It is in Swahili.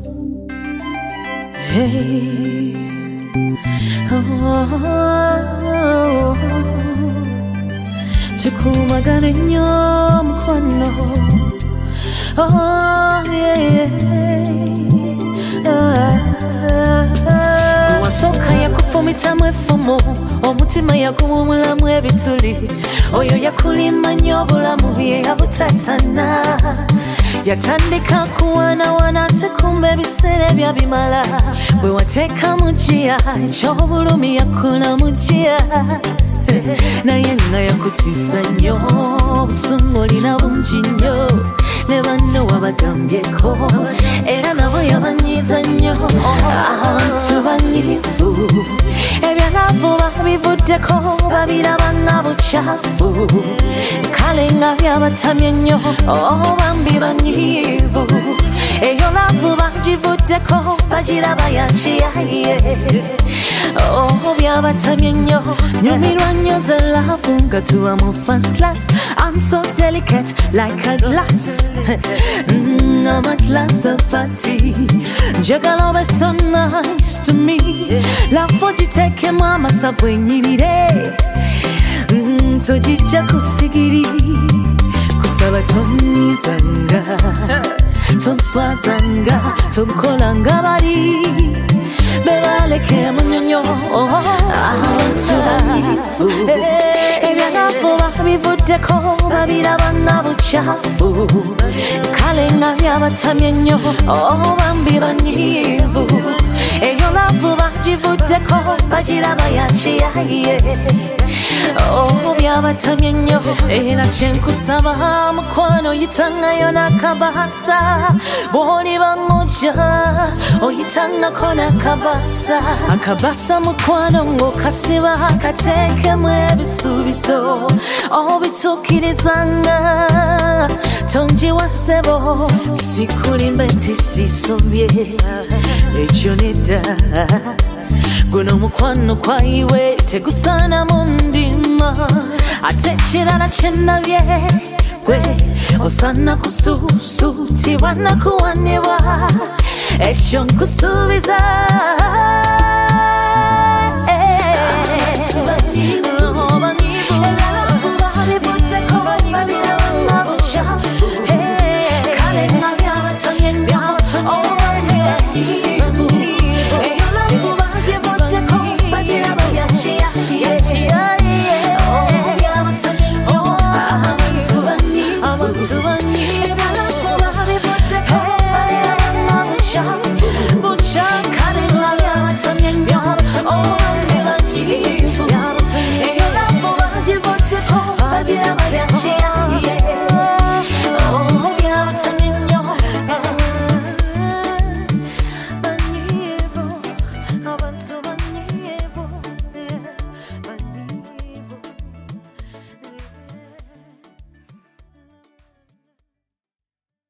Hey, tukumagane nnyo mukwano. Wasooka yakufumitamu effumu, omutima yaguwumulamu ebituli. Oyo yakulima nnyo obulamu bye yabutatana. Yatandika kuwanawana ate kumbe ebiseera byabimala. Bwe wateeka mu jjiya eky'obulumi yakula mu jjiya. Naye nga yakusiza nnyo, obusungu olina bungi nnyo. Ne banno wabagambyeko era nabo yabanyiiza nnyo. Abantu banyiivu ebyalavu babivuddeko, babiraba nga bukyafu. Kale nga byabatamye nnyo, bambi banyiivu. Eyo lavu bagivuddeko, bagiraba yakiyaye. Byabatamye nnyo, nyumirwa nnyo ze lavu nga tuba mu first class. I'm so delicate like a glass. I'm at last a party. Njagala obe so nice to me. Lavu gitekemu amasavu enyirire. Togijja kusigiri. Kusaba tonnyiizanga, tonswazanga, tonkolanga bali bebaleke munyonyo. Abantu banyiivu ebyalavu babivuddeko, babiraba nga bukyafu. Kale nga byabatamye nnyo, bambi banyiivu. Eyo lavu bagivuddeko, bagiraba yakiyaye. Byabatamye nnyo, era kyenkusaba mukwano, yitangayo n'akabasa. Bw'oliba ng'ojja oyitangako n'akabasa. Akabasa mukwano ng'okasiba, kateekemu ebisuubizo obituukirizanga. Tonjiwa ssebo, sikulimbe nti sisobye, ekyo nedda. Guno mukwano kwaiwe tegusaana mu ndima. Ate ekirala kye nnabye, gwe osaana kusuusuutibwa nakuwanibwa. Ekyo nkusuubiza